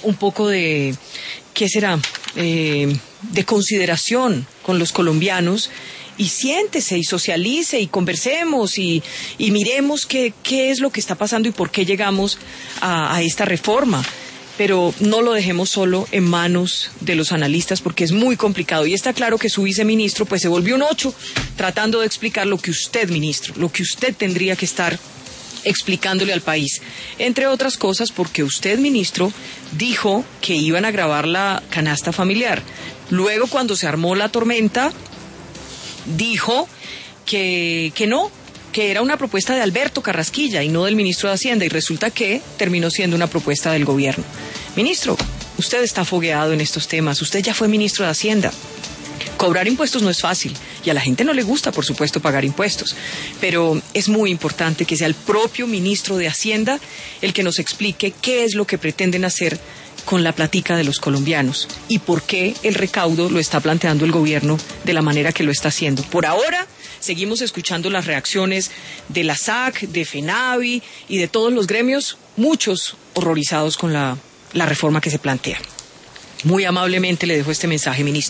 un poco de, ¿qué será?, de consideración con los colombianos, y siéntese y socialice y conversemos y miremos qué es lo que está pasando y por qué llegamos a esta reforma. Pero no lo dejemos solo en manos de los analistas, porque es muy complicado. Y está claro que su viceministro pues se volvió un 8 tratando de explicar lo que usted, ministro, lo que usted tendría que estar explicándole al país. Entre otras cosas porque usted, ministro, dijo que iban a grabar la canasta familiar. Luego, cuando se armó la tormenta, dijo que no, que era una propuesta de Alberto Carrasquilla y no del ministro de Hacienda, y resulta que terminó siendo una propuesta del gobierno. Ministro, usted está fogueado en estos temas, usted ya fue ministro de Hacienda. Cobrar impuestos no es fácil y a la gente no le gusta, por supuesto, pagar impuestos, pero es muy importante que sea el propio ministro de Hacienda el que nos explique qué es lo que pretenden hacer con la platica de los colombianos y por qué el recaudo lo está planteando el gobierno de la manera que lo está haciendo. Por ahora seguimos escuchando las reacciones de la SAC, de FENAVI y de todos los gremios, muchos horrorizados con la reforma que se plantea. Muy amablemente le dejo este mensaje, ministro.